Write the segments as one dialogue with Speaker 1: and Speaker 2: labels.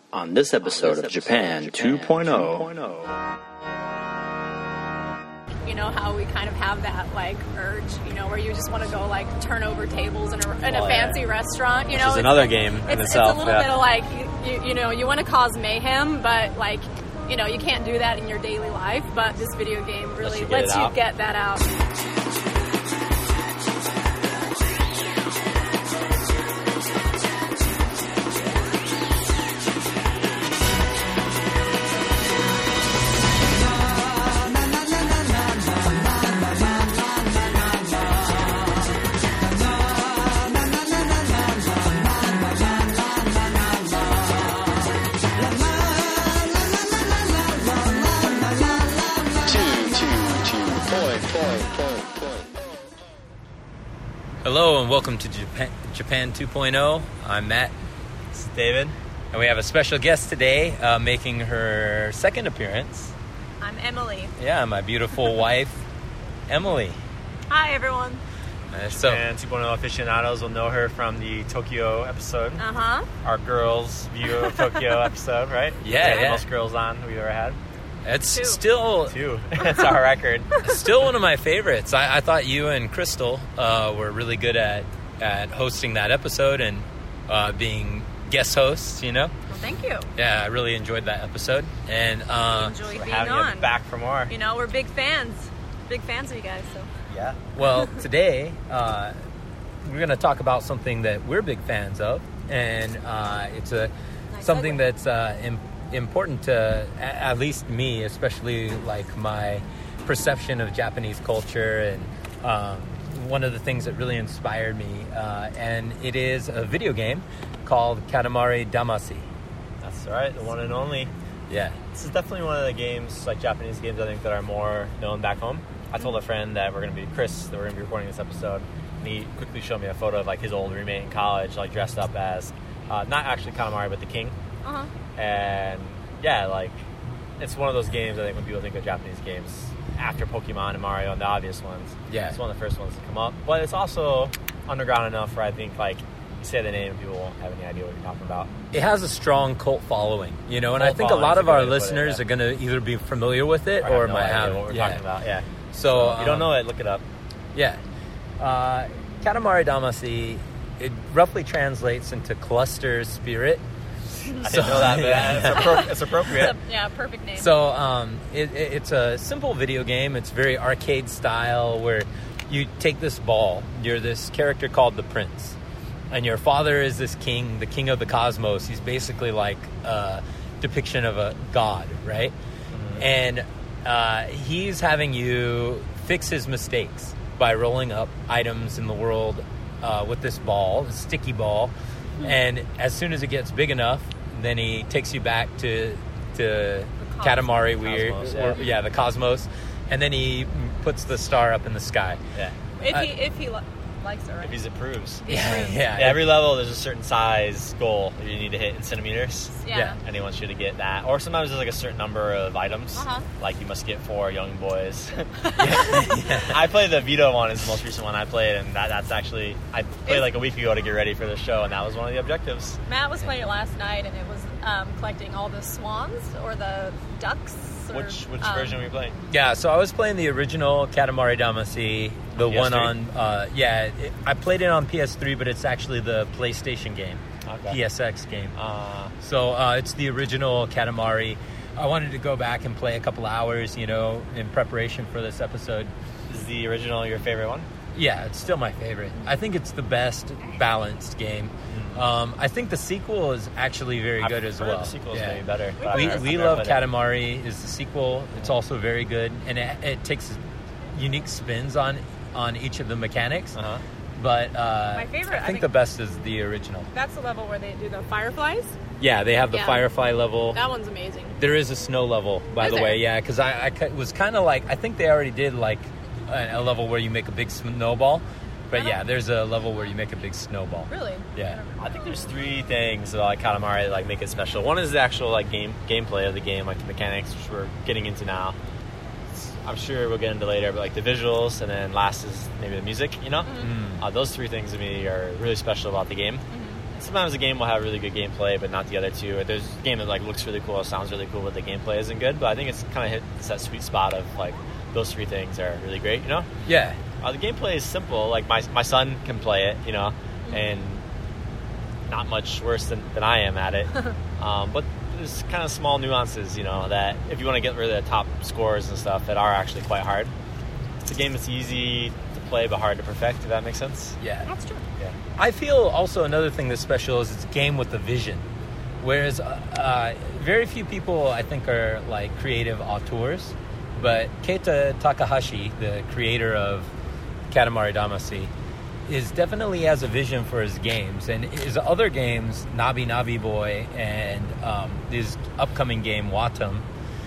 Speaker 1: On this episode of Japan 2.0.
Speaker 2: You know how we kind of have that like urge, you know, where you just want to go like turn over tables in a fancy restaurant, you know.
Speaker 3: Which is another game in itself.
Speaker 2: It's a little bit of like, you know, you want to cause mayhem, but like, you know, you can't do that in your daily life. But this video game really lets you get that out.
Speaker 3: Hello and welcome to Japan 2.0. I'm Matt.
Speaker 4: This is David.
Speaker 3: And we have a special guest today making her second appearance.
Speaker 2: I'm Emily.
Speaker 3: Yeah, my beautiful wife, Emily.
Speaker 2: Hi, everyone.
Speaker 4: Japan 2.0 aficionados will know her from the Tokyo episode.
Speaker 2: Uh-huh.
Speaker 4: Our girls' view of Tokyo episode, right?
Speaker 3: Yeah.
Speaker 4: The most girls on we've ever had.
Speaker 3: It's
Speaker 2: Two.
Speaker 3: still...
Speaker 4: Two. That's our record.
Speaker 3: Still one of my favorites. I thought you and Crystal were really good at hosting that episode and being guest hosts, you know?
Speaker 2: Well, thank you.
Speaker 3: Yeah, I really enjoyed that episode. And
Speaker 2: Enjoy being
Speaker 4: having
Speaker 2: on.
Speaker 4: you back for more.
Speaker 2: You know, we're big fans. Big fans of you guys, so.
Speaker 4: Yeah.
Speaker 3: well, today we're going to talk about something that we're big fans of. And it's something
Speaker 2: segue.
Speaker 3: that's important to at least me, especially like my perception of Japanese culture, and one of the things that really inspired me, and it is a video game called Katamari Damacy.
Speaker 4: That's right. The one and only.
Speaker 3: Yeah.
Speaker 4: This is definitely one of the games, like Japanese games, I think, that are more known back home. I told a friend that we're going to be recording this episode, and he quickly showed me a photo of like his old roommate in college, like dressed up as, not actually Katamari, but the king.
Speaker 2: Uh-huh.
Speaker 4: And yeah, like, it's one of those games, I think, when people think of Japanese games after Pokemon and Mario and the obvious ones.
Speaker 3: Yeah.
Speaker 4: It's one of the first ones to come up. But it's also underground enough where I think, like, you say the name and people won't have any idea what you're talking about.
Speaker 3: It has a strong cult following, you know, and
Speaker 4: Cult
Speaker 3: I think a lot
Speaker 4: following's
Speaker 3: of
Speaker 4: a
Speaker 3: our
Speaker 4: good way to put it,
Speaker 3: listeners
Speaker 4: yeah.
Speaker 3: are going to either be familiar with it or
Speaker 4: no
Speaker 3: might
Speaker 4: idea
Speaker 3: have
Speaker 4: what we're talking about. Yeah.
Speaker 3: So
Speaker 4: If you don't know it, look it up.
Speaker 3: Yeah. Katamari Damacy, it roughly translates into cluster spirit.
Speaker 4: I didn't know that, but it's appropriate.
Speaker 2: Perfect name.
Speaker 3: So it's a simple video game. It's very arcade style where you take this ball. You're this character called the Prince. And your father is this king, the king of the cosmos. He's basically like a depiction of a god, right? Mm-hmm. And he's having you fix his mistakes by rolling up items in the world with this ball, this sticky ball. Mm-hmm. And as soon as it gets big enough, then he takes you back to Katamari the cosmos, and then he puts the star up in the sky.
Speaker 4: Yeah.
Speaker 2: If he likes it, right?
Speaker 4: If he approves.
Speaker 3: Yeah.
Speaker 4: Every level, there's a certain size goal that you need to hit in centimeters.
Speaker 2: Yeah.
Speaker 4: And he wants you to get that. Or sometimes there's like a certain number of items.
Speaker 2: Uh-huh.
Speaker 4: Like you must get 4 young boys. I played the Vito one, is the most recent one I played, and that's actually, I played like a week ago to get ready for the show, and that was one of the objectives.
Speaker 2: Matt was playing it last night, and it was collecting all the swans or the ducks. Or,
Speaker 4: Which version were you playing?
Speaker 3: Yeah, so I was playing the original Katamari Damacy, the
Speaker 4: PS3?
Speaker 3: one on, I played it on PS3, but it's actually the PlayStation game,
Speaker 4: Okay.
Speaker 3: PSX game. So it's the original Katamari. I wanted to go back and play a couple hours, you know, in preparation for this episode.
Speaker 4: Is the original your favorite one?
Speaker 3: Yeah, it's still my favorite. I think it's the best balanced game. I think the sequel is actually very good as well.
Speaker 4: The sequel is maybe better.
Speaker 3: We love Katamari is the sequel. It's also very good, and it takes unique spins on each of the mechanics.
Speaker 4: Uh-huh.
Speaker 3: But
Speaker 2: my favorite,
Speaker 3: I think the best is the original.
Speaker 2: That's the level where they do the fireflies.
Speaker 3: Yeah, they have the Firefly level.
Speaker 2: That one's amazing.
Speaker 3: There is a snow level, by the way. Yeah, because I was kind of like, I think they already did like a level where you make a big snowball. But yeah, there's a level where you make a big snowball.
Speaker 2: Really?
Speaker 3: Yeah.
Speaker 4: I think there's 3 things about like Katamari that like make it special. One is the actual like gameplay of the game, like the mechanics, which we're getting into now. I'm sure we'll get into later, but like the visuals, and then last is maybe the music. You know, those 3 things to me are really special about the game. sometimes a game will have really good gameplay, but not the other two. There's a game that like looks really cool, sounds really cool, but the gameplay isn't good. But I think it's kind of hits that sweet spot of like those three things are really great, you know?
Speaker 3: Yeah.
Speaker 4: The gameplay is simple. Like my son can play it, you know, and not much worse than I am at it. But there's kind of small nuances, you know, that if you want to get rid of the top scores and stuff that are actually quite hard. It's a game that's easy to play but hard to perfect, if that makes sense.
Speaker 3: Yeah.
Speaker 2: That's true.
Speaker 4: Yeah.
Speaker 3: I feel also another thing that's special is it's a game with a vision. Whereas very few people, I think, are like creative auteurs. But Keita Takahashi, the creator of Katamari Damacy, is definitely has a vision for his games. And his other games, Nabi Nabi Boy and his upcoming game, Watam,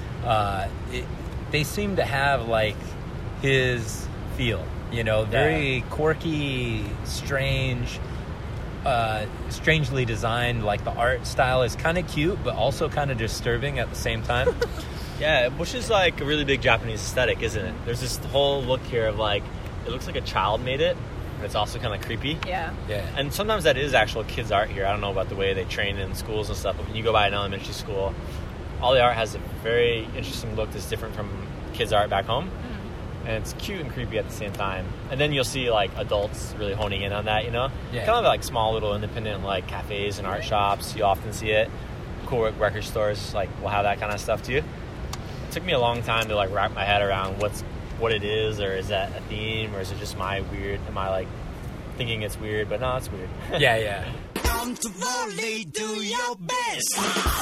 Speaker 3: they seem to have like his feel. You know, very quirky, strange, strangely designed. Like the art style is kind of cute, but also kind of disturbing at the same time.
Speaker 4: Yeah, which is like a really big Japanese aesthetic, isn't it? There's this whole look here of like, it looks like a child made it, but it's also kind of creepy.
Speaker 2: Yeah.
Speaker 3: Yeah.
Speaker 4: And sometimes that is actual kids' art here. I don't know about the way they train in schools and stuff, but when you go by an elementary school, all the art has a very interesting look that's different from kids' art back home. And it's cute and creepy at the same time. And then you'll see like adults really honing in on that, you know?
Speaker 3: Yeah.
Speaker 4: Kind of like small little independent like cafes and art shops. You often see it. Cool record stores like will have that kind of stuff too. It took me a long time to like wrap my head around what it is, or is that a theme, or is it just am I like thinking it's weird? But no, it's weird.
Speaker 3: Yeah.
Speaker 5: Come to volley, do your best.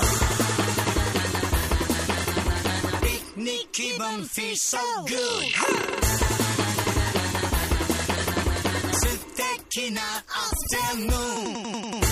Speaker 5: Picnic 기분 feels so good. 스테키나 afternoon.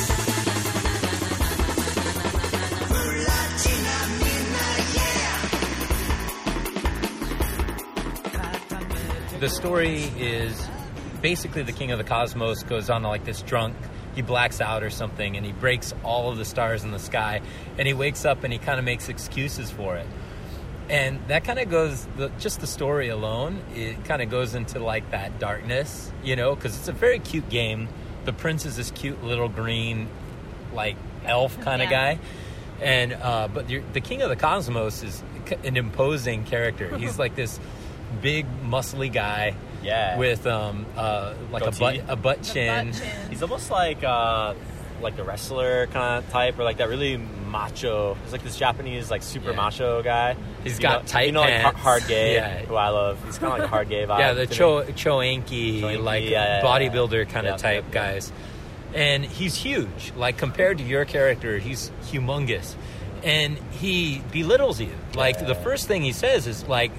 Speaker 3: The story is basically the King of the Cosmos goes on like this drunk. He blacks out or something, and he breaks all of the stars in the sky. And he wakes up and he kind of makes excuses for it. And that kind of goes, just the story alone, it kind of goes into like that darkness, you know, because it's a very cute game. The prince is this cute little green, like elf kind of guy. And but the King of the Cosmos is an imposing character. He's like this big, muscly guy with like a butt chin.
Speaker 4: He's almost like a wrestler kind of type, or like that really macho. He's like this Japanese like super macho guy.
Speaker 3: He's got tight
Speaker 4: pants. Like hard gay, who I love. He's kind of like a hard gay vibe.
Speaker 3: Yeah, the Choenki, like bodybuilder kind of type guys. And he's huge. Like compared to your character, he's humongous. And he belittles you. Like the first thing he says is like,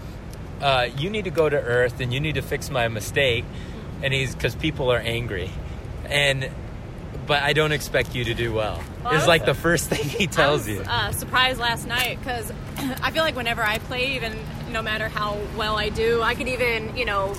Speaker 3: you need to go to Earth and you need to fix my mistake. And because people are angry. But I don't expect you to do well. It's like the first thing he tells you.
Speaker 2: I was surprised last night because I feel like whenever I play, even no matter how well I do, I could even,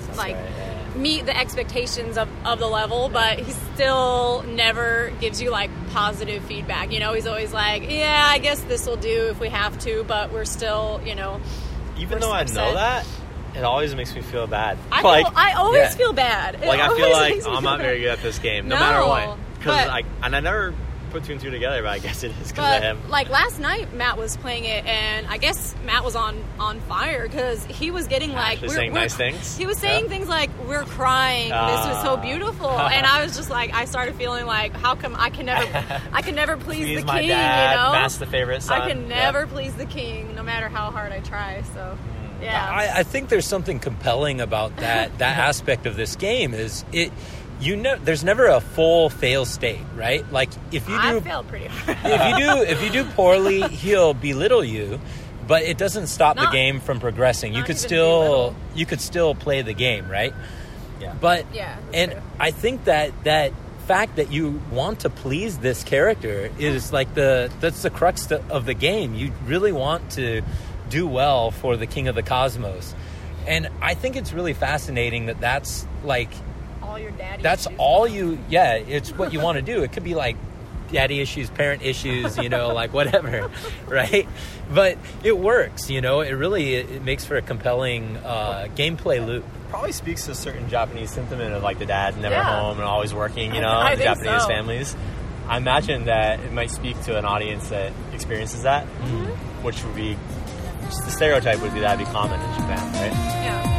Speaker 2: meet the expectations of the level, but he still never gives you like positive feedback. You know, he's always like, yeah, I guess this will do if we have to, but we're still,
Speaker 4: Even though I know that, it always makes me feel bad.
Speaker 2: I always feel bad.
Speaker 4: I feel like I'm not very good at this game, no matter what. And I never put two and two together, but I guess it is because of him.
Speaker 2: Like last night, Matt was playing it, and I guess Matt was on fire because he was getting like
Speaker 4: saying nice things.
Speaker 2: He was saying things like, "We're crying. This was so beautiful," and I was just like, I started feeling like, how come I can never please the
Speaker 4: my
Speaker 2: king?
Speaker 4: Dad,
Speaker 2: you know,
Speaker 4: Matt's the favorite son.
Speaker 2: I can never please the king, no matter how hard I try. So. Yeah.
Speaker 3: I think there's something compelling about that aspect of this game is it. There's never a full fail state, right? Like if you do,
Speaker 2: I failed pretty hard.
Speaker 3: if you do poorly, he'll belittle you, but it doesn't stop the game from progressing. You could still play the game, right?
Speaker 4: Yeah.
Speaker 3: But
Speaker 2: true.
Speaker 3: I think that fact that you want to please this character is like that's the crux of the game. You really want to do well for the King of the Cosmos, and I think it's really fascinating that's like.
Speaker 2: Your daddy
Speaker 3: that's
Speaker 2: issues.
Speaker 3: all you it's what you want to do. It could be like daddy issues, parent issues, like whatever, right? But it works, it really it makes for a compelling gameplay loop.
Speaker 4: Probably speaks to a certain Japanese sentiment of like the dad never home and always working, the
Speaker 2: I think
Speaker 4: Japanese
Speaker 2: so.
Speaker 4: families. I imagine that it might speak to an audience that experiences that, which would be just the stereotype would be that'd be common in Japan, right?
Speaker 2: Yeah.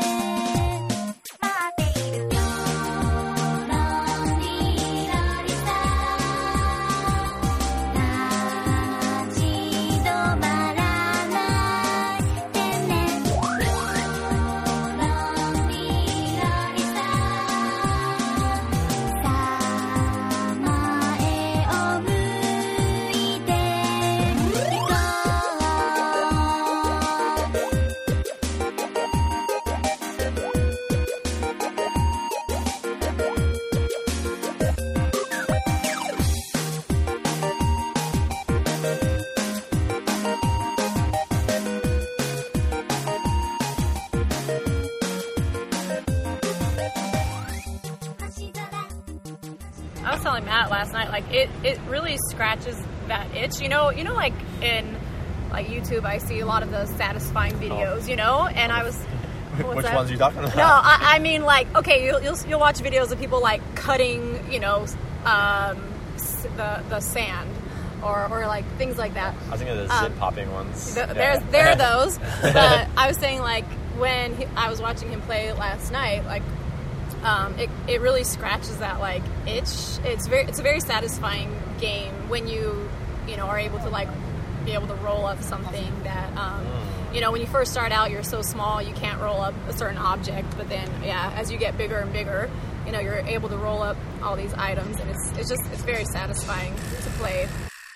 Speaker 2: 'Cause I was telling Matt last night, like it really scratches that itch. You know, like in like YouTube, I see a lot of the satisfying videos. You know, and I was.
Speaker 4: Which ones are you talking about?
Speaker 2: No, I mean like okay, you'll watch videos of people like cutting, the sand. Or like things like that.
Speaker 4: I was thinking of the zip popping ones.
Speaker 2: There are those. But I was saying like when I was watching him play last night, like it really scratches that like itch. It's a very satisfying game when you are able to like be able to roll up something that when you first start out you're so small you can't roll up a certain object, but then as you get bigger and bigger, you're able to roll up all these items, and it's very satisfying to play.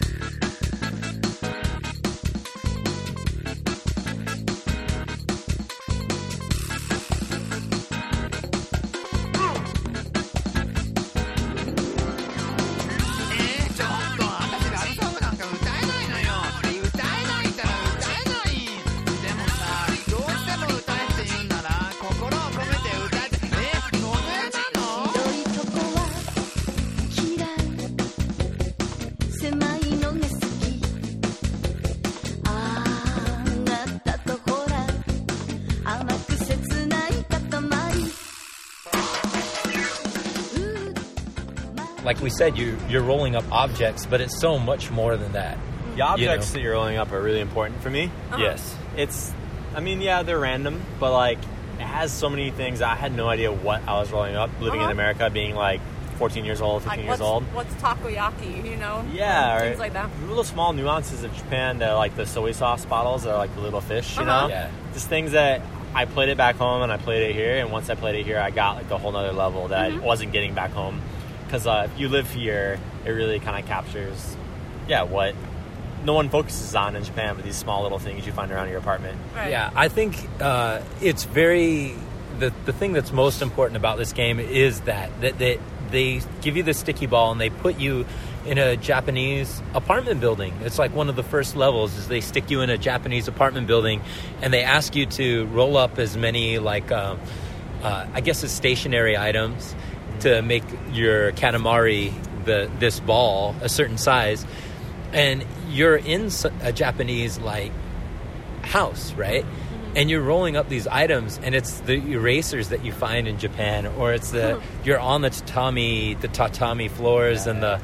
Speaker 3: Like we said, you're rolling up objects, but it's so much more than that.
Speaker 4: The objects that you're rolling up are really important for me.
Speaker 2: Uh-huh.
Speaker 4: Yes. They're random, but like it has so many things. I had no idea what I was rolling up living in America, being like 14 years old, 15 years old.
Speaker 2: What's takoyaki,
Speaker 4: Yeah.
Speaker 2: Things like that.
Speaker 4: Little small nuances of Japan that are like the soy sauce bottles that are like the little fish,
Speaker 3: Yeah.
Speaker 4: Just things that I played it back home and I played it here, and once I played it here, I got like a whole nother level that I wasn't getting back home. Because if you live here, it really kind of captures, what no one focuses on in Japan, but these small little things you find around your apartment.
Speaker 2: Right.
Speaker 3: Yeah, I think it's very... The thing that's most important about this game is that they give you the sticky ball and they put you in a Japanese apartment building. It's like one of the first levels is they stick you in a Japanese apartment building and they ask you to roll up as many, like, I guess it's stationary items to make your Katamari, this ball, a certain size. And you're in a Japanese, like, house, right? And you're rolling up these items, and it's the erasers that you find in Japan, or it's you're on the tatami floors, and the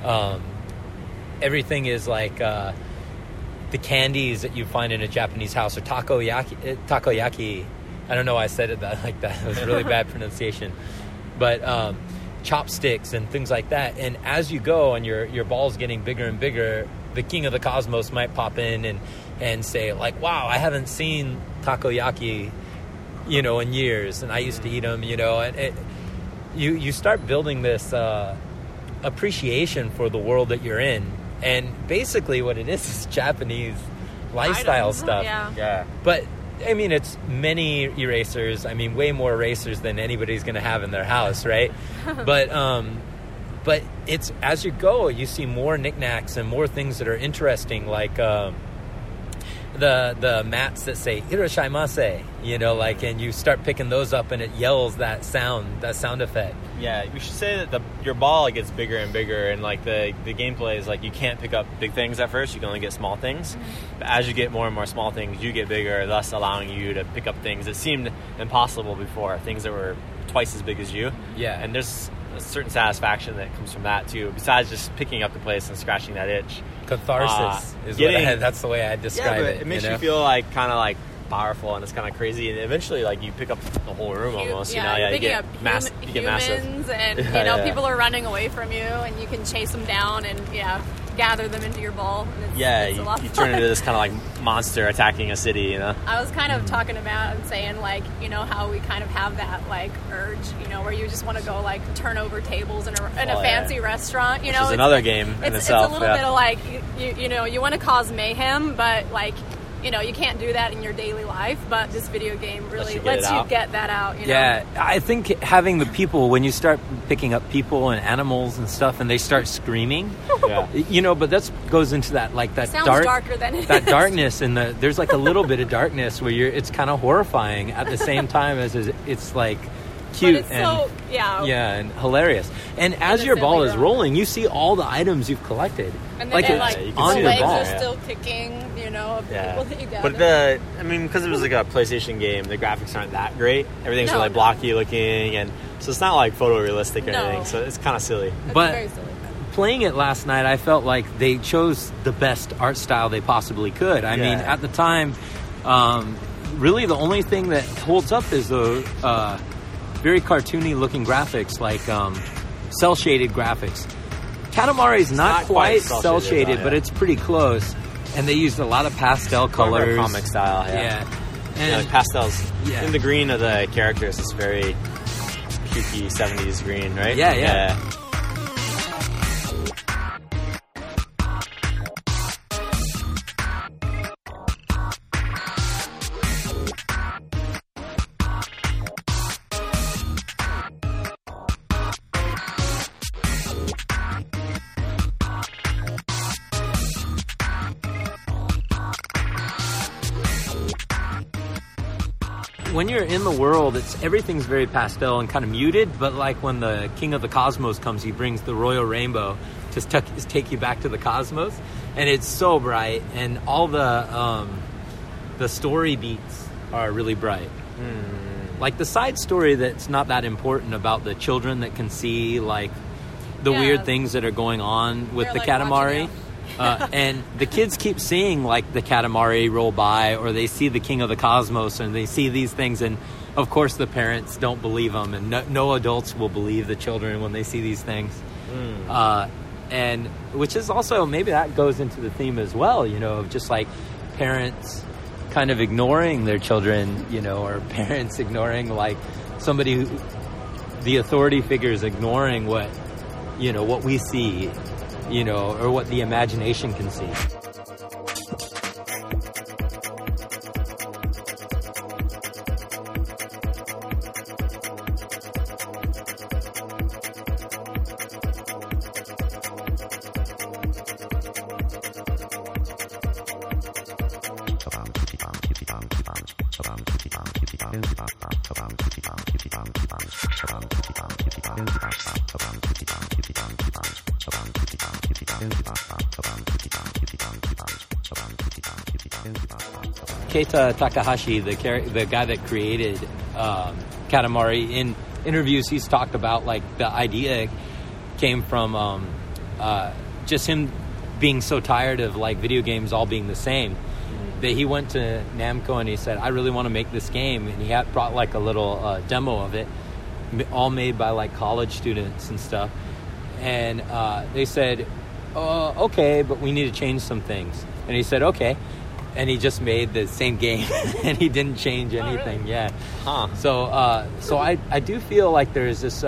Speaker 3: everything is like the candies that you find in a Japanese house, or takoyaki. I don't know why I said it like that. It was really bad pronunciation. But chopsticks and things like that. And as you go and your ball's getting bigger and bigger, the king of the cosmos might pop in and say, like, wow, I haven't seen takoyaki, in years. And I used to eat them, and you start building this appreciation for the world that you're in. And basically what it is Japanese lifestyle stuff.
Speaker 4: Yeah.
Speaker 3: But I mean, it's many erasers. I mean, way more erasers than anybody's going to have in their house, right? But it's as you go, you see more knickknacks and more things that are interesting, like the mats that say "Irashaimase," and you start picking those up, and it yells that sound effect.
Speaker 4: Yeah, you should say that your ball gets bigger and bigger, and like the gameplay is like you can't pick up big things at first. You can only get small things. But as you get more and more small things, you get bigger, thus allowing you to pick up things that seemed impossible before, things that were twice as big as you.
Speaker 3: Yeah.
Speaker 4: And there's a certain satisfaction that comes from that too. Besides just picking up the place and scratching that itch,
Speaker 3: Catharsis is that's the way I describe it.
Speaker 4: It makes
Speaker 3: you know?
Speaker 4: you feel like kind of like powerful, and it's kind of crazy, and eventually like you pick up the whole room almost. You
Speaker 2: picking
Speaker 4: get
Speaker 2: up
Speaker 4: massive.
Speaker 2: humans, and people are running away from you, and you can chase them down and gather them into your ball. And it's a lot
Speaker 4: you
Speaker 2: of
Speaker 4: turn
Speaker 2: fun.
Speaker 4: into this kind of like monster attacking a city. You know.
Speaker 2: I was kind of talking to Matt and saying like how we kind of have that like urge, where you just want to go like turn over tables in a fancy restaurant.
Speaker 4: Which is another game in itself.
Speaker 2: It's a little bit of like you want to cause mayhem, but like. You can't do that in your daily life, but this video game really lets you get that out.
Speaker 3: Yeah, I think having the people, when you start picking up people and animals and stuff, and they start screaming, but that goes into that like that
Speaker 2: sounds darker than it
Speaker 3: that
Speaker 2: is.
Speaker 3: darkness, and there's like a little bit of darkness where it's kind of horrifying at the same time as it's like cute
Speaker 2: but it's
Speaker 3: and and hilarious. And as your ball is rolling, you see all the items you've collected.
Speaker 2: And then
Speaker 3: on
Speaker 2: the
Speaker 3: your
Speaker 2: legs
Speaker 3: ball.
Speaker 2: are still kicking, of the people that you got.
Speaker 4: But because it was like a PlayStation game, the graphics aren't that great. Everything's really blocky looking, and so it's not like photorealistic or anything. So it's kind of silly.
Speaker 2: It's
Speaker 3: but
Speaker 2: very silly.
Speaker 3: Playing it last night, I felt like they chose the best art style they possibly could. I mean, at the time, really the only thing that holds up is the very cartoony looking graphics, like cell shaded graphics. Katamari's not quite cell shaded, but it's pretty close. And they used a lot of pastel colors.
Speaker 4: Comic style, and like pastels. Yeah. In the green of the characters, it's very cutesy 70s green, right?
Speaker 3: Yeah. When you're in the world, everything's very pastel and kind of muted, but like when the King of the Cosmos comes, he brings the royal rainbow to take you back to the cosmos, and it's so bright, and all the story beats are really bright. Like the side story that's not that important about the children that can see like the weird things that are going on with the Katamari. And the kids keep seeing like the Katamari roll by, or they see the King of the Cosmos, and they see these things, and of course the parents don't believe them, and no adults will believe the children when they see these things. And which is also, maybe that goes into the theme as well, of just like parents kind of ignoring their children, or parents ignoring like somebody the authority figures ignoring what we see, or what the imagination can see. Keita Takahashi, the guy that created Katamari, in interviews he's talked about like the idea came from just him being so tired of like video games all being the same, that he went to Namco and he said, I really want to make this game, and he had brought like a little demo of it, all made by like college students and stuff, and they said, okay, but we need to change some things, and he said okay, and he just made the same game and he didn't change anything.
Speaker 2: Really?
Speaker 3: So I do feel like there's this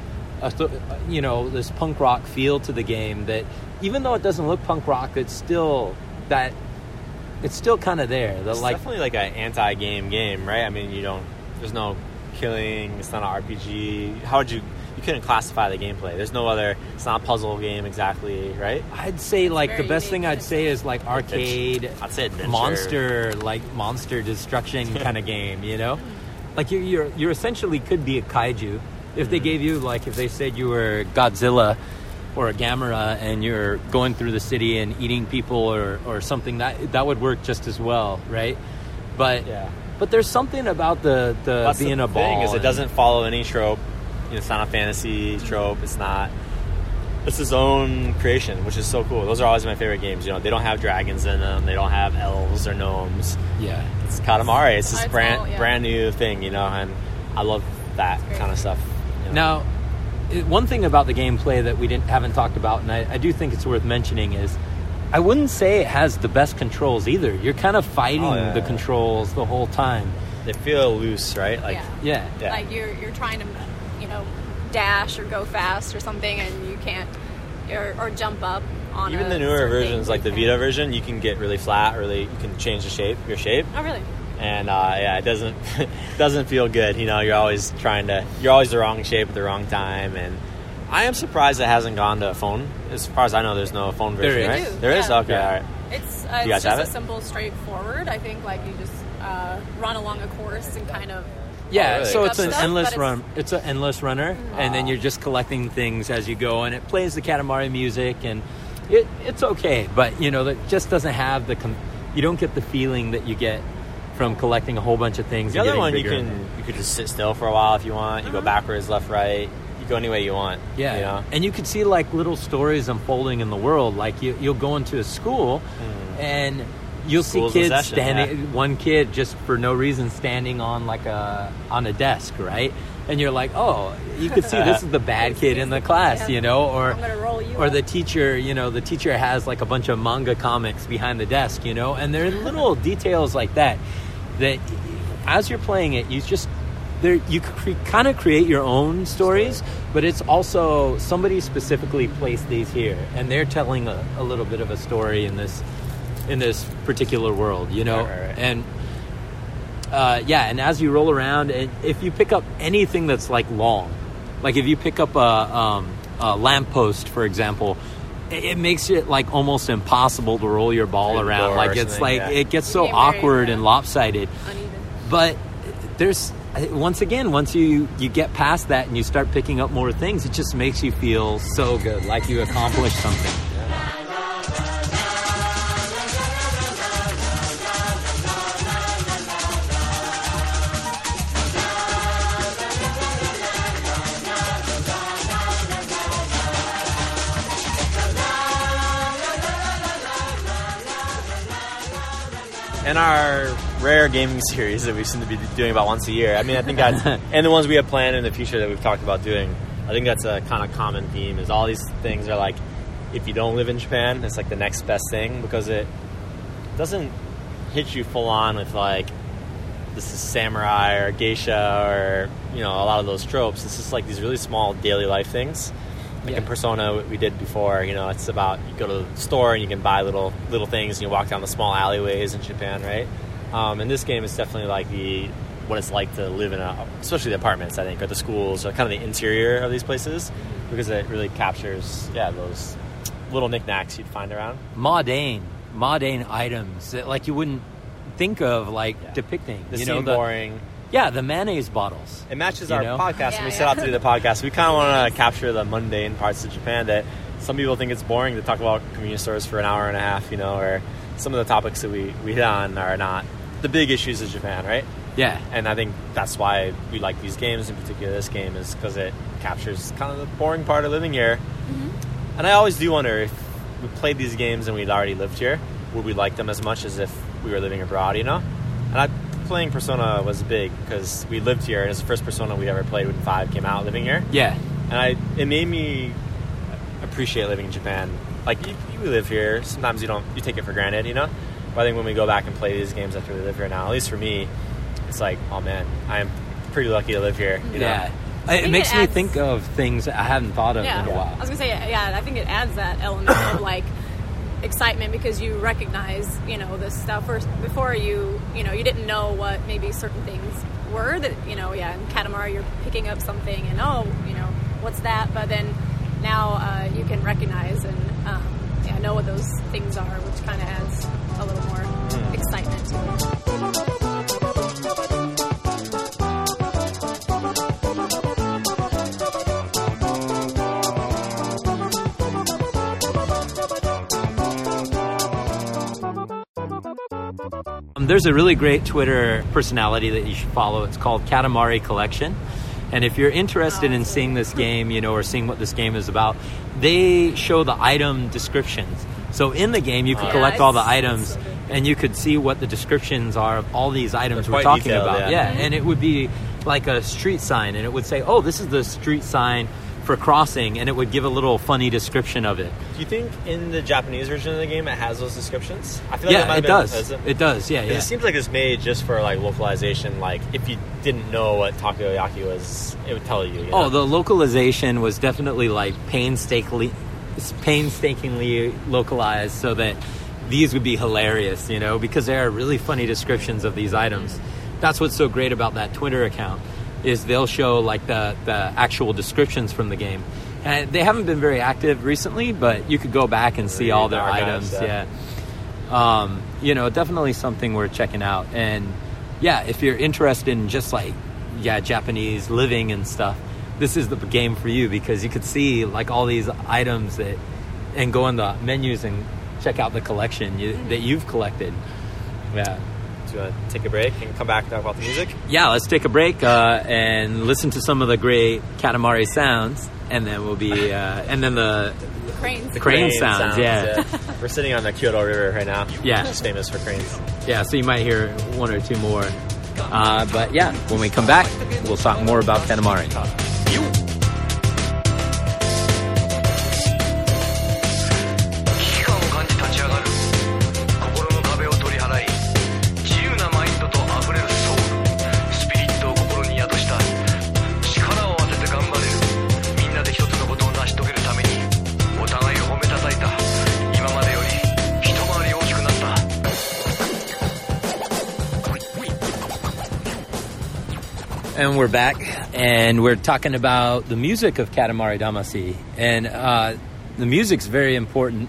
Speaker 3: this punk rock feel to the game, that even though it doesn't look punk rock, it's still kind of there.
Speaker 4: It's definitely like an anti-game game, right? I mean, there's no killing, it's not an RPG. You couldn't classify the gameplay. There's no other, it's not a puzzle game exactly, right?
Speaker 3: I'd say like the best thing I'd say is like arcade,
Speaker 4: I'd say adventure.
Speaker 3: monster destruction kind of game, Like you're essentially could be a kaiju. If they gave you, like if they said you were Godzilla or a Gamera and you're going through the city and eating people or something, that would work just as well, right? But there's something about the being a ball.
Speaker 4: Thing is, it doesn't follow any trope. it's not a fantasy trope. It's not. It's his own creation, which is so cool. Those are always my favorite games. You know, they don't have dragons in them. They don't have elves or gnomes.
Speaker 3: Yeah.
Speaker 4: It's Katamari. It's this
Speaker 2: It's
Speaker 4: brand new thing, you know, and I love that kind of stuff. You know?
Speaker 3: Now, one thing about the gameplay that we haven't talked about, and I do think it's worth mentioning, is I wouldn't say it has the best controls either. You're kind of fighting the controls the whole time.
Speaker 4: They feel loose, right? Like,
Speaker 3: yeah.
Speaker 2: Like you're trying to, dash or go fast or something, and you can't, or jump up on.
Speaker 4: Even the newer versions, like the Vita version, you can get really flat. You can change your shape.
Speaker 2: Oh, really?
Speaker 4: And it doesn't feel good. You know, you're always the wrong shape at the wrong time. And I am surprised it hasn't gone to a phone. As far as I know, there's no phone version,
Speaker 3: There
Speaker 4: right?
Speaker 3: is.
Speaker 4: There is? Okay, all right.
Speaker 2: It's
Speaker 4: guys
Speaker 2: just
Speaker 4: have
Speaker 2: a
Speaker 4: it?
Speaker 2: simple, straightforward. I think like you just run along a course and kind of.
Speaker 3: Yeah,
Speaker 4: really?
Speaker 3: so
Speaker 2: pick
Speaker 3: it's
Speaker 2: up
Speaker 3: an
Speaker 2: stuff,
Speaker 3: endless
Speaker 2: but
Speaker 3: run. It's an endless runner, and then you're just collecting things as you go, and it plays the Katamari music, and it's okay, but that just doesn't have you don't get the feeling that you get from collecting a whole bunch of things.
Speaker 4: The
Speaker 3: and
Speaker 4: other
Speaker 3: getting
Speaker 4: one,
Speaker 3: bigger.
Speaker 4: you could just sit still for a while if you want. You go backwards, left, right. You go any way you want.
Speaker 3: Yeah,
Speaker 4: You know?
Speaker 3: and you could see like little stories unfolding in the world. Like you'll go into a school, and you'll
Speaker 4: School's
Speaker 3: see
Speaker 4: in
Speaker 3: kids
Speaker 4: session,
Speaker 3: standing. One kid just for no reason standing on on a desk, right? And you're like, oh, you could see this is the bad kid in the class,
Speaker 2: Yeah.
Speaker 3: or
Speaker 2: I'm gonna roll you
Speaker 3: or
Speaker 2: up.
Speaker 3: the teacher, the teacher has like a bunch of manga comics behind the desk, and there are little details like that as you're playing it, you kind of create your own stories, but it's also somebody specifically placed these here, and they're telling a little bit of a story in this particular world,
Speaker 4: Right.
Speaker 3: and and as you roll around, and if you pick up anything that's like long, like if you pick up a lamppost, for example, it makes it like almost impossible to roll your ball
Speaker 4: Through the
Speaker 3: around.
Speaker 4: door
Speaker 3: Like
Speaker 4: or
Speaker 3: it's
Speaker 4: something,
Speaker 3: like
Speaker 4: yeah.
Speaker 3: it gets so
Speaker 2: Became very,
Speaker 3: awkward and lopsided.
Speaker 2: Uneven.
Speaker 3: But there's once you get past that and you start picking up more things, it just makes you feel so good, like you accomplished something.
Speaker 4: And our rare gaming series that we seem to be doing about once a year. I mean, I think that's, and the ones we have planned in the future that we've talked about doing, I think that's a kind of common theme, is all these things are like, if you don't live in Japan, it's like the next best thing, because it doesn't hit you full on with like, this is samurai or geisha or, a lot of those tropes. It's just like these really small daily life things. Like in Persona we did before, it's about, you go to the store and you can buy little things and you walk down the small alleyways in Japan, right? And this game is definitely like what it's like to live in especially the apartments, I think, or the schools, or kind of the interior of these places, because it really captures, those little knickknacks you'd find around.
Speaker 3: Mundane items that like you wouldn't think of depicting.
Speaker 4: They seem boring.
Speaker 3: Yeah, the mayonnaise bottles.
Speaker 4: It matches our podcast. When we
Speaker 2: Yeah.
Speaker 4: set out to do the podcast, we kind of want to capture the mundane parts of Japan that some people think it's boring to talk about convenience stores for an hour and a half, or some of the topics that we hit on are not the big issues of Japan, right?
Speaker 3: Yeah.
Speaker 4: And I think that's why we like these games, in particular this game, is because it captures kind of the boring part of living here. Mm-hmm. And I always do wonder, if we played these games and we'd already lived here, would we like them as much as if we were living abroad, And playing Persona was big because we lived here, and it's the first Persona we ever played when 5 came out living here.
Speaker 3: Yeah.
Speaker 4: And it made me appreciate living in Japan. Like, you live here, sometimes you take it for granted, But I think when we go back and play these games after we live here now, at least for me, it's like, oh man, I am pretty lucky to live here.
Speaker 3: Yeah. It
Speaker 2: think
Speaker 3: makes
Speaker 2: it
Speaker 3: me
Speaker 2: adds-
Speaker 3: think of things I hadn't thought of
Speaker 2: Yeah.
Speaker 3: in a while.
Speaker 2: I was gonna say, I think it adds that element of excitement, because you recognize, this stuff. Or before you didn't know what maybe certain things were that, in Katamari you're picking up something and, what's that? But then now you can recognize and know what those things are, which kind of adds a little more excitement to it.
Speaker 3: There's a really great Twitter personality that you should follow. It's called Katamari Collection. And if you're interested in seeing this game, you know, or seeing what this game is about, they show the item descriptions. So in the game, you could collect all the items, and you could see what the descriptions are of all these items
Speaker 4: They're
Speaker 3: we're
Speaker 4: quite
Speaker 3: talking
Speaker 4: detailed,
Speaker 3: about.
Speaker 4: yeah.
Speaker 3: And it would be like a street sign, and it would say, oh, this is the street sign for crossing, and it would give a little funny description of it.
Speaker 4: Do you think in the Japanese version of the game it has those descriptions? I feel like
Speaker 3: Yeah, it does. It does, yeah.
Speaker 4: It seems like it's made just for like localization. Like if you didn't know what takoyaki was, it would tell you. You know?
Speaker 3: Oh, the localization was definitely like painstakingly localized so that these would be hilarious, you know, because there are really funny descriptions of these items. That's what's so great about that Twitter account, is they'll show like the actual descriptions from the game. And they haven't been very active recently, but you could go back and see all their items. Yeah. You know, definitely something worth checking out. And yeah, if you're interested in just like, Japanese living and stuff, this is the game for you, because you could see like all these items and go in the menus and check out the collection that you've collected. Yeah.
Speaker 4: Do you want to take a break and come back and talk about the music?
Speaker 3: Yeah, let's take a break and listen to some of the great Katamari sounds, and then we'll be and then the
Speaker 2: Cranes.
Speaker 3: crane sounds. Yeah.
Speaker 4: We're sitting on the Kyoto River right now.
Speaker 3: Yeah.
Speaker 4: It's famous for cranes.
Speaker 3: Yeah, so you might hear one or two more. But yeah, when we come back, we'll talk more about Katamari.
Speaker 6: 危機感を感じ立ち上がる心の壁を取り払い自由なマインドと溢れるソウルスピリットを心に宿した力を当てて頑張れるみんなで一つのことを成し遂げるためにお互いを褒めたたえた今までより一回り大きくなった
Speaker 3: And we're back, and we're talking about the music of Katamari Damacy. And the music's very important.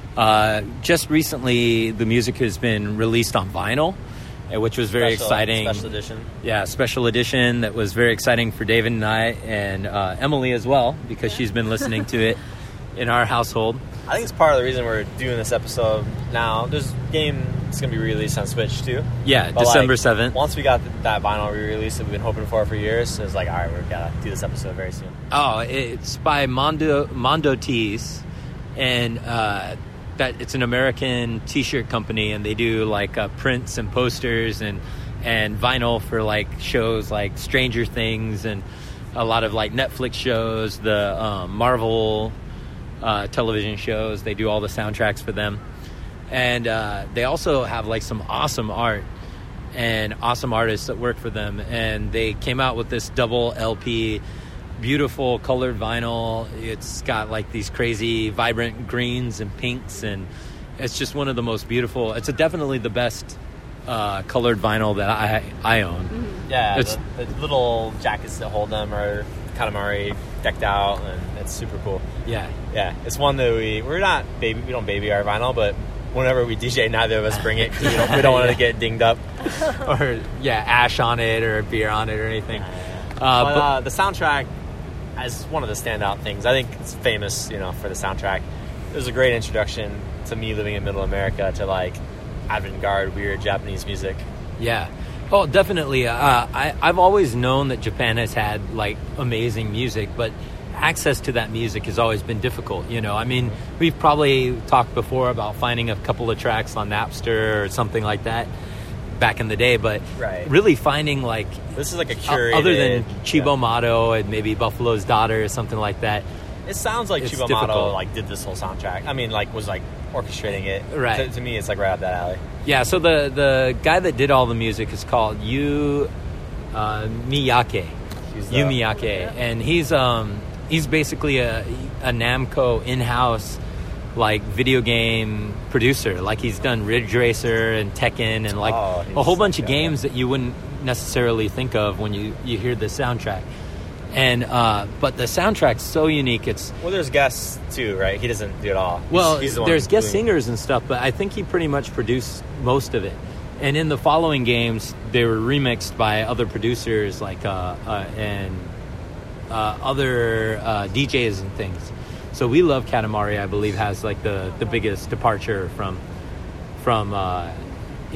Speaker 3: Just recently, the music has been released on vinyl, which was very exciting.
Speaker 4: Special edition.
Speaker 3: Yeah, special edition that was very exciting for David and I, and Emily as well, because she's been listening to it in our household.
Speaker 4: I think it's part of the reason we're doing this episode now. This game is going to be released on Switch too.
Speaker 3: Yeah,
Speaker 4: But,
Speaker 3: December
Speaker 4: like,
Speaker 3: 7th.
Speaker 4: Once we got that vinyl re-release that we've been hoping for years, it was like, all right, we've got to do this episode very soon.
Speaker 3: Oh, it's by Mondo Tees, and that it's an American T-shirt company, and they do like prints and posters and vinyl for like shows like Stranger Things and a lot of like Netflix shows, the Marvel television shows. They do all the soundtracks for them, and they also have like some awesome art and awesome artists that work for them. And they came out with this double LP, beautiful colored vinyl. It's got like these crazy vibrant greens and pinks, and it's just one of the most beautiful. It's definitely the best colored vinyl that I own.
Speaker 4: Yeah,
Speaker 3: It's-
Speaker 4: the little jackets that hold them are Katamari decked out, and it's super cool.
Speaker 3: Yeah.
Speaker 4: Yeah, it's one that we don't baby our vinyl, but whenever we DJ, neither of us bring it 'cause we don't want it to get dinged up.
Speaker 3: Or ash on it or beer on it or anything.
Speaker 4: But the soundtrack is one of the standout things. I think it's famous, for the soundtrack. It was a great introduction to me living in Middle America to like avant-garde, weird Japanese music.
Speaker 3: Yeah. Oh, definitely. I've always known that Japan has had like amazing music, but access to that music has always been difficult. I mean, we've probably talked before about finding a couple of tracks on Napster or something like that back in the day, but
Speaker 4: Right.
Speaker 3: really finding like
Speaker 4: This is like a curated.
Speaker 3: other than Chibo Mato and maybe Buffalo's Daughter or something like that.
Speaker 4: It sounds like
Speaker 3: It's
Speaker 4: Chibo
Speaker 3: difficult.
Speaker 4: Mato like did this whole soundtrack. I mean, like was like orchestrating it.
Speaker 3: Right.
Speaker 4: To me, it's like right up that alley.
Speaker 3: Yeah, so the guy that did all the music is called Yu Miyake.
Speaker 4: He's,
Speaker 3: Yu Miyake, and he's basically a Namco in-house like video game producer. Like he's done Ridge Racer and Tekken and like
Speaker 4: Oh,
Speaker 3: a whole
Speaker 4: he's-
Speaker 3: bunch of
Speaker 4: yeah.
Speaker 3: games that you wouldn't necessarily think of when you hear the soundtrack. And but the soundtrack's so unique. It's
Speaker 4: Well, there's guests too, right? He doesn't do it all. He's the one
Speaker 3: there's guest
Speaker 4: doing-
Speaker 3: singers and stuff, but I think he pretty much produced most of it. And in the following games, they were remixed by other producers like and other DJs and things. So We Love Katamari, I believe, has like the biggest departure from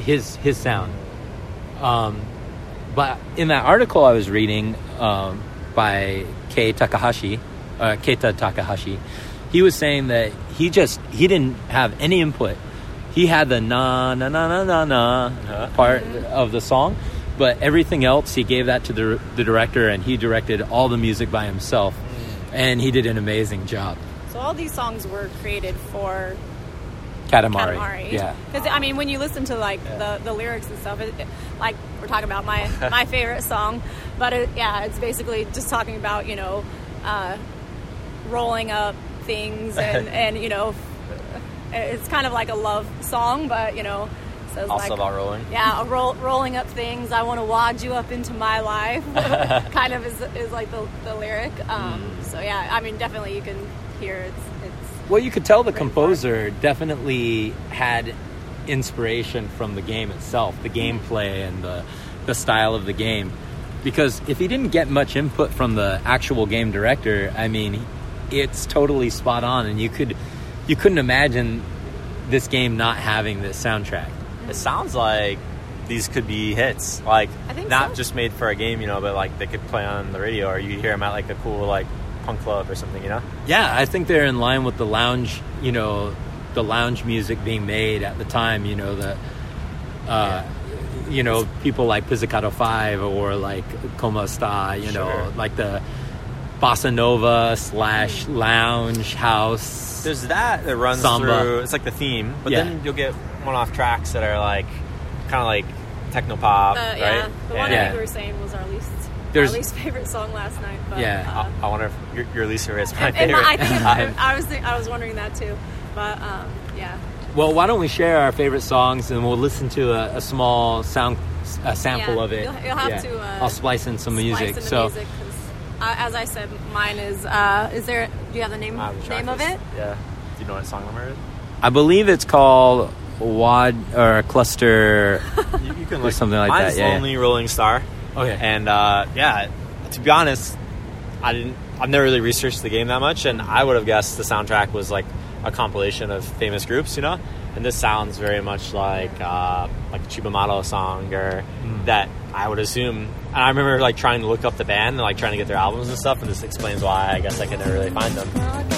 Speaker 3: his sound. But in that article I was reading, by Keita Takahashi. He was saying that he didn't have any input. He had the na na na na na na part of the song, but everything else he gave that to the director, and he directed all the music by himself, and he did an amazing job.
Speaker 2: So all these songs were created for
Speaker 3: Katamari. Yeah.
Speaker 2: Because, I mean, when you listen to, like, the lyrics and stuff, like, we're talking about my favorite song, but, it's basically just talking about, you know, rolling up things and you know, it's kind of like a love song, but, you know, says
Speaker 4: Also
Speaker 2: like,
Speaker 4: about rolling.
Speaker 2: Yeah, rolling up things. I want to wad you up into my life. Kind of is like the lyric. So yeah, I mean, definitely you can hear it's.
Speaker 3: Well, you could tell the composer definitely had inspiration from the game itself, the gameplay and the style of the game. Because if he didn't get much input from the actual game director, I mean, it's totally spot on, and you couldn't imagine this game not having this soundtrack.
Speaker 4: It sounds like these could be hits, like
Speaker 2: I think
Speaker 4: not
Speaker 2: so.
Speaker 4: just made for a game, you know, but like they could play on the radio, or you could hear them at like a cool like punk club or something, you know.
Speaker 3: Yeah, I think they're in line with the lounge, you know, the lounge music being made at the time, you know, you know, people like Pizzicato 5 or like Como Sta, you know, like the bossa nova / lounge house.
Speaker 4: There's that runs
Speaker 3: Samba.
Speaker 4: through. It's like the theme, but
Speaker 3: Yeah.
Speaker 4: then you'll get one-off tracks that are like kind of like techno pop, right?
Speaker 2: Yeah, the one I
Speaker 3: Yeah.
Speaker 2: think we were saying was our
Speaker 3: There's-
Speaker 2: least favorite song last night. But,
Speaker 3: Yeah.
Speaker 4: I wonder if your least favorite is my
Speaker 2: and
Speaker 4: favorite.
Speaker 2: I was wondering that too, but yeah.
Speaker 3: Well, why don't we share our favorite songs and we'll listen to a small sample
Speaker 2: Yeah,
Speaker 3: of it.
Speaker 2: you'll have to,
Speaker 3: I'll splice in some music.
Speaker 2: Slice in the
Speaker 3: So
Speaker 2: music, 'cause, as I said, mine is. Is there? Do you have the name of it?
Speaker 4: Yeah. Do you know what song number it is?
Speaker 3: I believe it's called Wad or Cluster.
Speaker 4: You can
Speaker 3: Or
Speaker 4: look
Speaker 3: something like
Speaker 4: mine's
Speaker 3: that, yeah,
Speaker 4: Lonely Rolling Star.
Speaker 3: Okay.
Speaker 4: And to be honest, I've never really researched the game that much, and I would have guessed the soundtrack was like a compilation of famous groups, you know. And this sounds very much like a Chubamato song, or that I would assume. And I remember like trying to look up the band and like trying to get their albums and stuff, and this explains why I guess I could never really find them.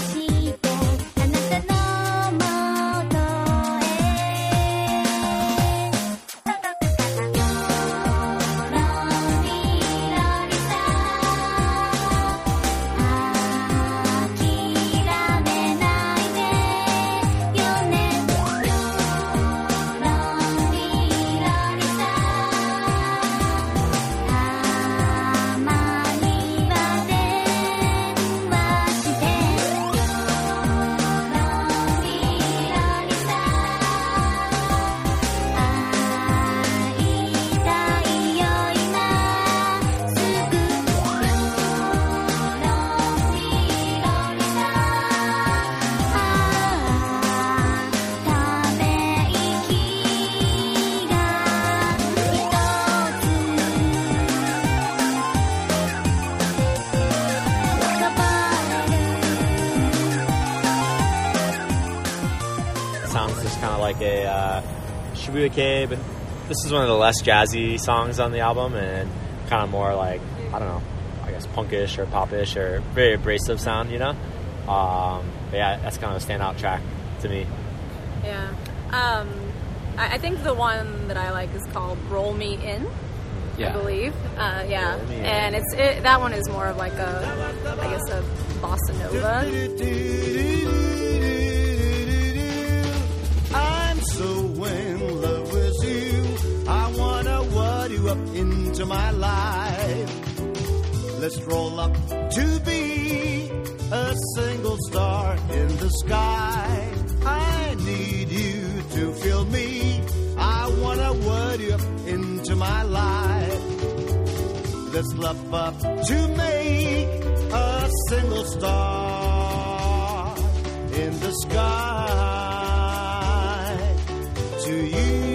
Speaker 4: 'Shibuya-kei, but this is one of the less jazzy songs on the album, and kind of more like, I don't know, I guess punkish or popish or very abrasive sound, you know? But yeah, that's kind of a standout track to me.
Speaker 2: Yeah. I think the one that I like is called Roll Me In, I believe. Yeah. And that one is more of like I guess a bossa nova.
Speaker 5: I'm so in love with you. I wanna wad you up into my life. Let's roll up to be a single star in the sky. I need you to feel me. I wanna wad you up into my life. Let's love up to make a single star in the sky. To you.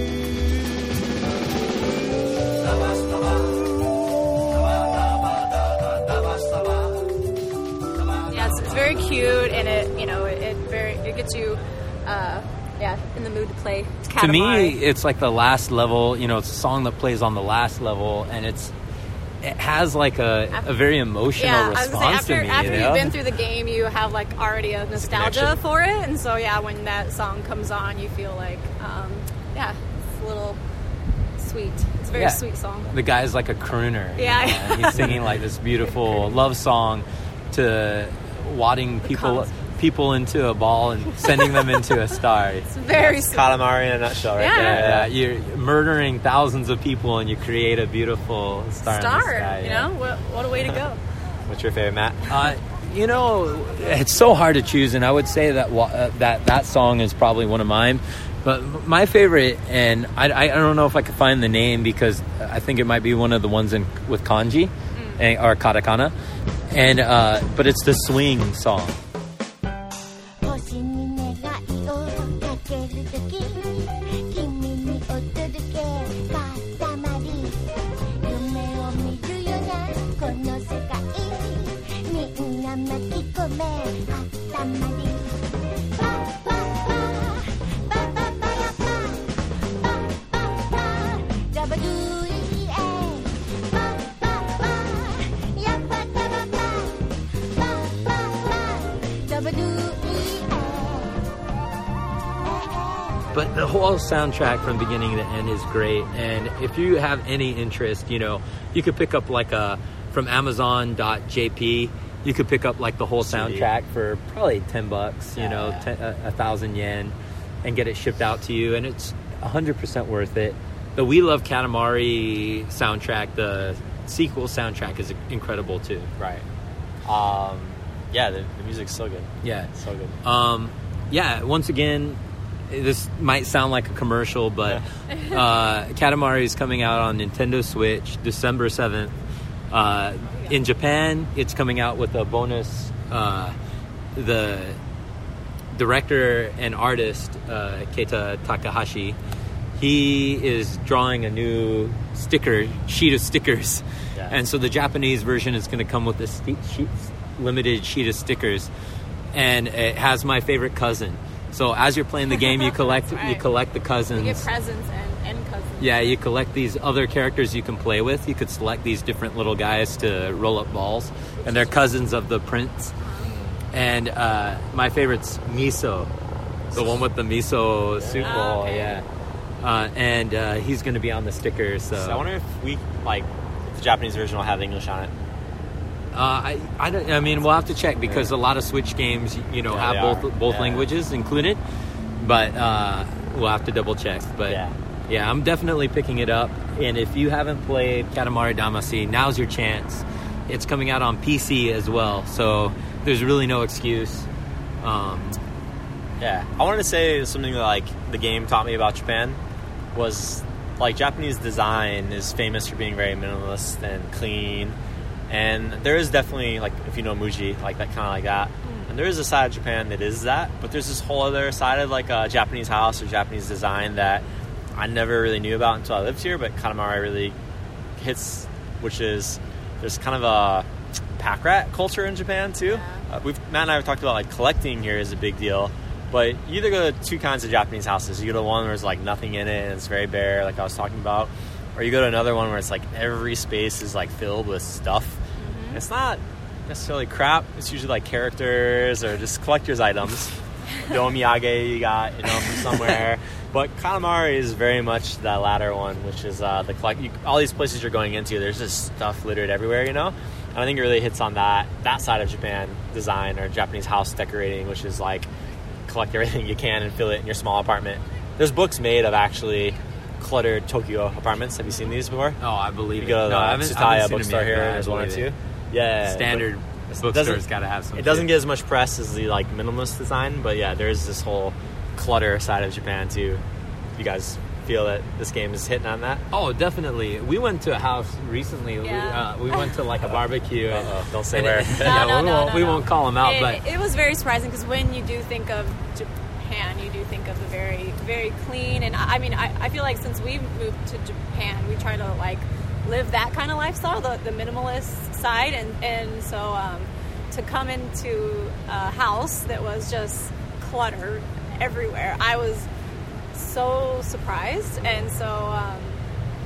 Speaker 2: Yeah, it's very cute, and it gets you in the mood to play Katamari.
Speaker 3: To me, it's like the last level. You know, it's a song that plays on the last level, and it's it has like a very emotional
Speaker 2: I was
Speaker 3: response
Speaker 2: gonna say,
Speaker 3: to me.
Speaker 2: after
Speaker 3: you know?
Speaker 2: you've been through the game, you have like already a nostalgia
Speaker 4: connection.
Speaker 2: for it, and so when that song comes on, you feel like it's a little sweet. It's a very sweet song.
Speaker 3: The guy's like a crooner.
Speaker 2: Yeah.
Speaker 3: You know? He's singing like this beautiful love song to wadding people into a ball and sending them into a star.
Speaker 2: It's very sweet.
Speaker 4: Katamari in a nutshell, right?
Speaker 2: Yeah.
Speaker 3: You're murdering thousands of people and you create a beautiful star in the sky.
Speaker 2: You know, what a way to go.
Speaker 4: What's your favorite, Matt?
Speaker 3: You know, it's so hard to choose, and I would say that that song is probably one of mine. But my favorite, and I don't know if I could find the name because I think it might be one of the ones with kanji or katakana, and but it's the swing song.
Speaker 7: 星に願いをかけるとき君にお届け固まり夢を見るようなこの世界みんな巻き込め固まりパッパッパーパッパッパヤッパーパッパッパーダバドゥイエパッパッパーヤッパダバパーパッパッパーダバドゥイエ
Speaker 3: But the whole soundtrack from beginning to end is great. And if you have any interest, you know, you could pick up like from Amazon.jp, you could pick up like the whole soundtrack for probably $10, you know, 1,000 yen, and get it shipped out to you. And it's 100% worth it. The We Love Katamari soundtrack, the sequel soundtrack is incredible too.
Speaker 4: Right. The music's so good.
Speaker 3: Yeah.
Speaker 4: So good.
Speaker 3: Once again, this might sound like a commercial, but Katamari is coming out on Nintendo Switch December 7th. In Japan, it's coming out with a bonus. The director and artist, Keita Takahashi, he is drawing a new sheet of stickers.
Speaker 4: Yeah.
Speaker 3: And so the Japanese version is going to come with this limited sheet of stickers. And it has my favorite cousin. So as you're playing the game, you collect
Speaker 2: Right.
Speaker 3: the cousins.
Speaker 2: You get presents and cousins.
Speaker 3: Yeah, you collect these other characters you can play with. You could select these different little guys to roll up balls, and they're cousins of the prince. And my favorite's Miso, the one with the miso soup bowl.
Speaker 2: okay.
Speaker 3: Yeah, and he's going to be on the sticker. So
Speaker 4: I wonder if if the Japanese version will have English on it.
Speaker 3: I mean, we'll have to check because a lot of Switch games, you know, have both languages included. But we'll have to double check. But yeah, I'm definitely picking it up. And if you haven't played Katamari Damacy, now's your chance. It's coming out on PC as well, so there's really no excuse.
Speaker 4: I wanted to say something that the game taught me about Japan was Japanese design is famous for being very minimalist and clean. And there is definitely, if you know Muji, that kind of like that. And there is a side of Japan that is that, but there's this whole other side of a Japanese house or Japanese design that I never really knew about until I lived here, but Katamari really hits, which is there's kind of a pack rat culture in Japan too. Matt and I have talked about collecting here is a big deal, but you either go to two kinds of Japanese houses. You go to one where there's nothing in it and it's very bare, like I was talking about, or you go to another one where it's every space is filled with stuff. Mm-hmm. It's not necessarily crap. It's usually characters or just collector's items. The omiyage you got, from somewhere. But Katamari is very much that latter one, which is all these places you're going into, there's just stuff littered everywhere, And I think it really hits on that side of Japan design or Japanese house decorating, which is collect everything you can and fill it in your small apartment. There's books made of actually cluttered Tokyo apartments. Have you seen these before?
Speaker 3: Oh, I believe
Speaker 4: you go to the Tsutaya bookstore here. There's one or two. Yeah,
Speaker 3: standard bookstore's got to have some.
Speaker 4: It doesn't get as much press as the minimalist design, but yeah, there's this whole clutter side of Japan too. You guys feel that this game is hitting on that?
Speaker 3: Oh, definitely. We went to a house recently.
Speaker 2: Yeah.
Speaker 3: We went to a barbecue.
Speaker 4: Don't say where.
Speaker 3: We won't call them out. But
Speaker 2: it was very surprising because when you do think of Japan, you do think of the very, very clean. And I mean, I feel like since we moved to Japan, we try to live that kind of lifestyle, the minimalist side. And so to come into a house that was just cluttered everywhere, I was so surprised. And so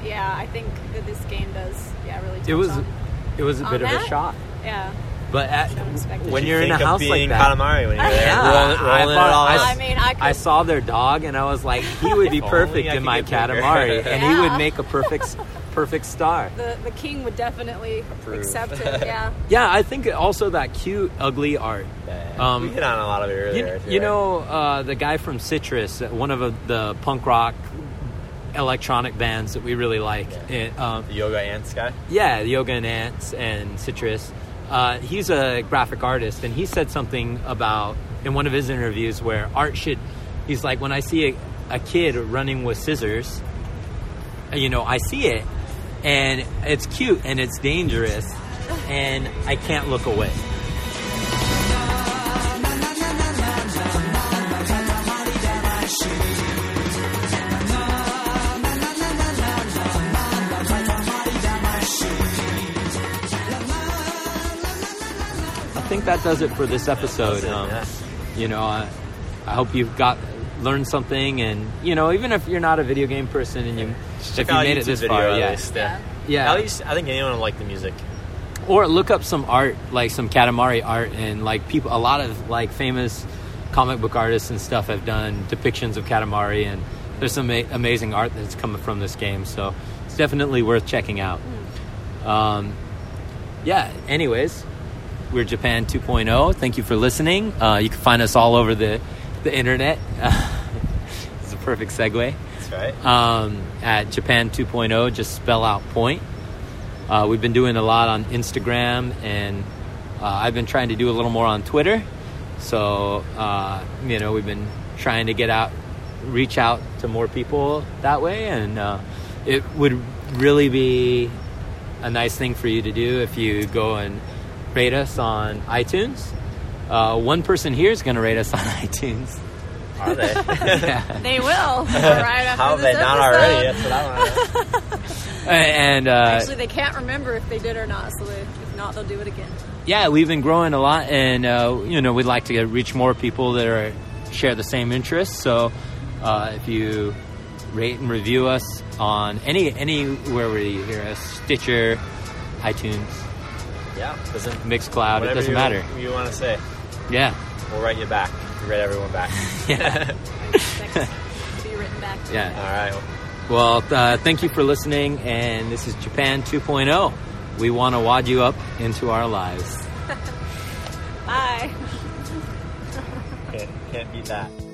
Speaker 2: yeah, I think that this game does, really touch
Speaker 3: It was
Speaker 2: on
Speaker 3: a bit of a
Speaker 2: that?
Speaker 3: shock.
Speaker 2: Yeah.
Speaker 3: But
Speaker 2: unexpected.
Speaker 3: when
Speaker 2: Did
Speaker 3: you're in a
Speaker 4: Think of
Speaker 3: house like
Speaker 4: being
Speaker 3: that,
Speaker 4: Katamari when you're there.
Speaker 3: yeah,
Speaker 4: rolling it all
Speaker 2: I
Speaker 4: up.
Speaker 2: mean, I could.
Speaker 3: I saw their dog and I was like, he would be
Speaker 4: If only
Speaker 3: perfect
Speaker 4: I
Speaker 3: in
Speaker 4: could
Speaker 3: my
Speaker 4: get bigger.
Speaker 3: Katamari, and he
Speaker 2: Yeah.
Speaker 3: would make a perfect star.
Speaker 2: the king would definitely accept it. Yeah.
Speaker 3: Yeah, I think also that cute, ugly art.
Speaker 4: We hit on a lot of it earlier.
Speaker 3: You know, the guy from Citrus, one of the punk rock electronic bands that we really like.
Speaker 4: the Yoga Ants guy.
Speaker 3: Yeah, the Yoga and Ants and Citrus. He's a graphic artist, and he said something about, in one of his interviews, where art should, he's like, when I see a kid running with scissors, I see it, and it's cute, and it's dangerous, and I can't look away. I think that does it for this episode. I hope you've learned something, and even if you're not a video game person and if you made it this far, yeah.
Speaker 4: At least I think anyone will like the music.
Speaker 3: Or look up some art, like some Katamari art, and like people, a lot of like famous comic book artists and stuff have done depictions of Katamari, and there's some amazing art that's coming from this game, so it's definitely worth checking out. Anyways, we're Japan 2.0. Thank you for listening. You can find us all over the internet. It's a perfect segue.
Speaker 4: That's right.
Speaker 3: At Japan 2.0, just spell out point. We've been doing a lot on Instagram, and I've been trying to do a little more on Twitter. So, we've been trying to reach out to more people that way, and it would really be a nice thing for you to do if you go and rate us on iTunes. One person here is going to rate us on iTunes.
Speaker 4: Are they?
Speaker 3: Yeah.
Speaker 2: They will. Right after
Speaker 4: How have they
Speaker 2: this
Speaker 4: not
Speaker 2: episode.
Speaker 4: already? That's what I want to know.
Speaker 3: And
Speaker 2: Actually, they can't remember if they did or not, so if not, they'll do it again.
Speaker 3: yeah, we've been growing a lot, and we'd like to reach more people that share the same interests. So if you rate and review us on anywhere where you hear us, Stitcher, iTunes, Mixcloud, it doesn't matter.
Speaker 4: You want to say?
Speaker 3: Yeah.
Speaker 4: We'll write you back. We write everyone back.
Speaker 3: Yeah.
Speaker 2: Next, be written back.
Speaker 3: Yeah.
Speaker 4: All right.
Speaker 3: Well, thank you for listening, and this is Japan 2.0. We want to wad you up into our lives.
Speaker 2: Bye.
Speaker 4: Can't beat that.